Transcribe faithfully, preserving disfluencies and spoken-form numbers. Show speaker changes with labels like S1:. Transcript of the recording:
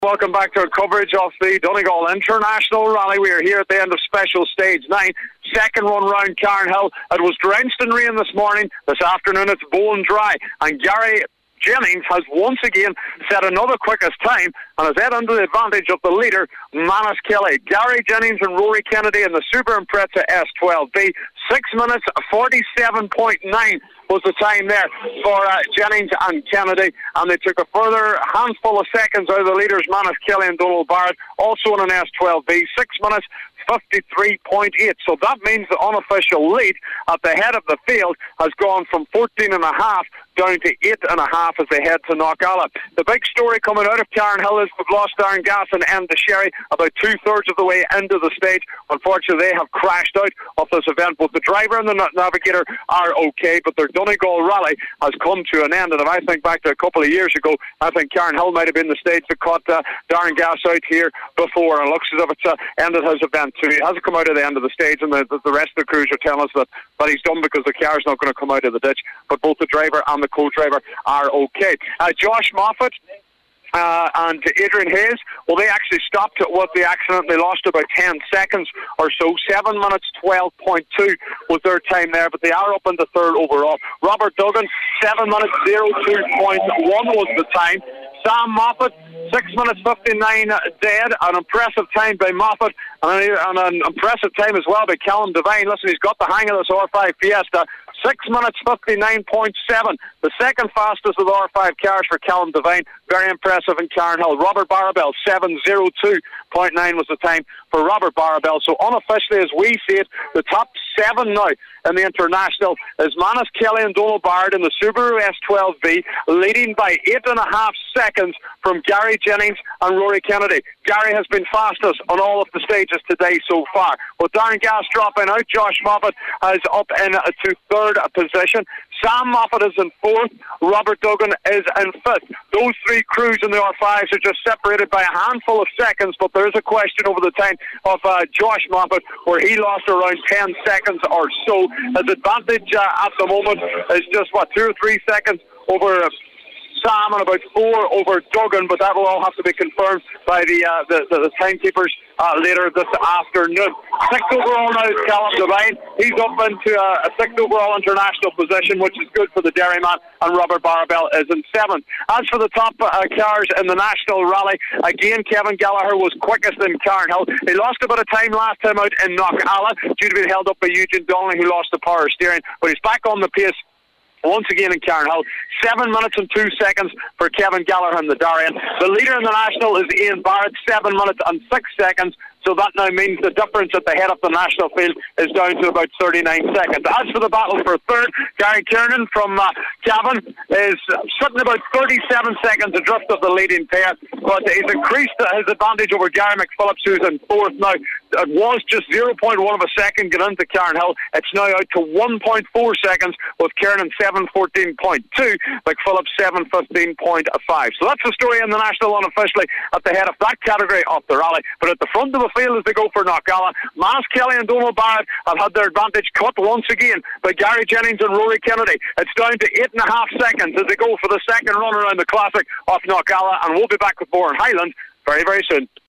S1: Welcome back to our coverage of the Donegal International Rally. We are here at the end of Special Stage nine. Second run round Carnhill. It was drenched in rain this morning. This afternoon it's bone dry. And Gary Jennings has once again set another quickest time and has head under the advantage of the leader, Manus Kelly. Gary Jennings and Rory Kennedy in the Super Impreza S twelve B. six minutes forty-seven point nine was the time there for uh, Jennings and Kennedy, and they took a further handful of seconds out of the leaders, Manus Kelly and Donald Barrett, also in an S twelve B. six minutes fifty-three point eight. So that means the unofficial lead at the head of the field has gone from fourteen and a half down to eight and a half as they head to Knockalla. The big story coming out of Carnhill is we've lost Darren Gass and Enda Sherry about two-thirds of the way into the stage. Unfortunately, they have crashed out of this event. Both the driver and the navigator are okay, but their Donegal rally has come to an end. And if I think back to a couple of years ago, I think Carnhill might have been the stage that caught uh, Darren Gass out here before. And it looks as if it's uh, ended his event too. He hasn't come out of the end of the stage, and the, the, the rest of the crews are telling us that, that he's done because the car's not going to come out of the ditch. But both the driver and the co-driver are okay. Uh, Josh Moffat Uh, and Adrian Hayes, well, they actually stopped at what the accident. They lost about ten seconds or so. seven minutes twelve point two was their time there, but they are up in the third overall. Robert Duggan, seven minutes oh two point one was the time. Sam Moffat, six minutes fifty-nine dead. An impressive time by Moffat, and an, an impressive time as well by Callum Devine. Listen, he's got the hang of this R five Fiesta. six minutes fifty-nine point seven. The second fastest of the R five cars for Callum Devine. Very impressive in Carnhill. Robert Barabel, seven oh two point nine was the time for Robert Barabel. So unofficially, as we see it, the top seven now in the International is Manus Kelly and Donald Barrett in the Subaru S twelve B, leading by eight and a half seconds from Gary Jennings and Rory Kennedy. Gary has been fastest on all of the stages today so far. With Darren Gass dropping out, Josh Moffat is up in uh, to third position. Sam Moffat is in fourth. Robert Duggan is in fifth. Those three crews in the R fives are just separated by a handful of seconds, but there is a question over the time of uh, Josh Moffat, where he lost around ten seconds or so. His advantage uh, at the moment is just, what, two or three seconds over uh, Sam and about four over Duggan, but that will all have to be confirmed by the uh, the, the, the timekeepers uh, later this afternoon. Sixth overall now is Callum Devine. He's up into uh, a sixth overall international position, which is good for the Dairyman, and Robert Barabel is in seventh. As for the top uh, cars in the National Rally, again, Kevin Gallagher was quickest in Carnhill. He lost a bit of time last time out in Knockalla, due to being held up by Eugene Donnelly, who lost the power steering, but he's back on the pace once again in Carnhill. Seven minutes and two seconds for Kevin Gallagher and the Darien. The leader in the National is Ian Barrett, seven minutes and six seconds. So that now means the difference at the head of the national field is down to about thirty-nine seconds. As for the battle for third, Gary Kiernan from uh, Cavan is sitting about thirty-seven seconds adrift of the leading pair, but he's increased his advantage over Gary McPhillips, who's in fourth now. It was just zero point one of a second get into Carnhill. It's now out to one point four seconds, with Kiernan seven fourteen point two, McPhillips seven fifteen point five. So that's the story in the National unofficially at the head of that category of the rally. But at the front of the field as they go for Knockalla, Manus Kelly and Donald Barrett have had their advantage cut once again by Gary Jennings and Rory Kennedy. It's down to eight and a half seconds as they go for the second run around the Classic of Knockalla, and we'll be back with more in Highland very, very soon.